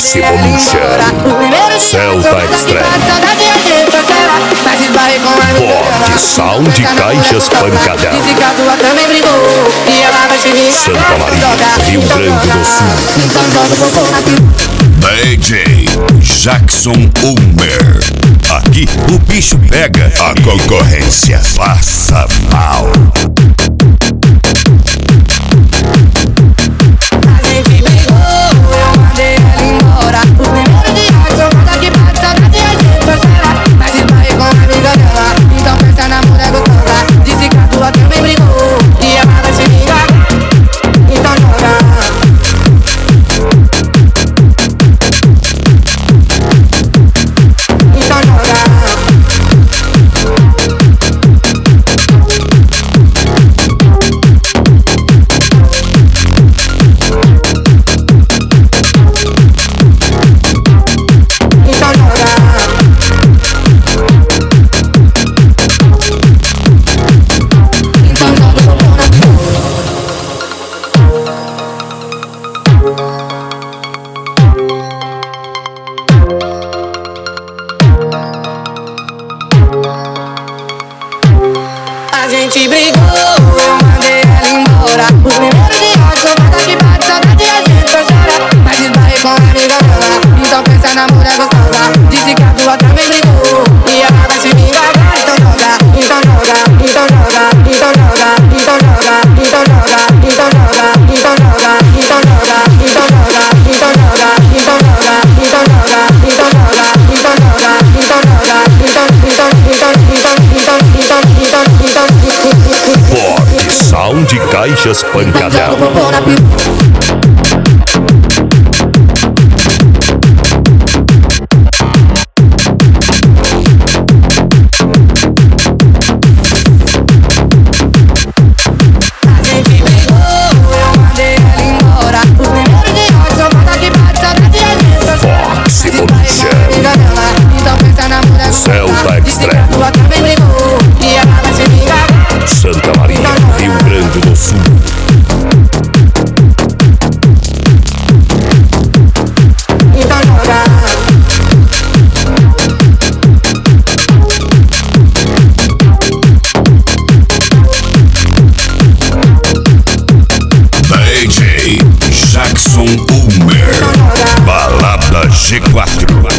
Fox Evolution, Celta Extreme, Forte Sound de Caixas Pancadão, Santa Maria, Rio Grande do Sul. DJ Jackson Ulmer. Aqui o bicho pega, a concorrência passa mal. A gente brigou, eu mandei ela embora. O primeiro dia só falta que bate saudade e a gente só chora. Mas esbarrei com a amiga dela, então pensa na mulher gostosa. Disse que a tua também brigou e ela vai se vingar. Então joga, então joga, então joga, então joga, então joga, então joga, então joga, então joga, então joga, então joga, então joga, então joga, então joga, então joga, então joga, então joga, Forte Sound de Caixas Pancadão. Fox Evolution, Celta Extreme, Santa Maria, Rio Grande do Sul. DJ Jackson Ulmer. Balada G4.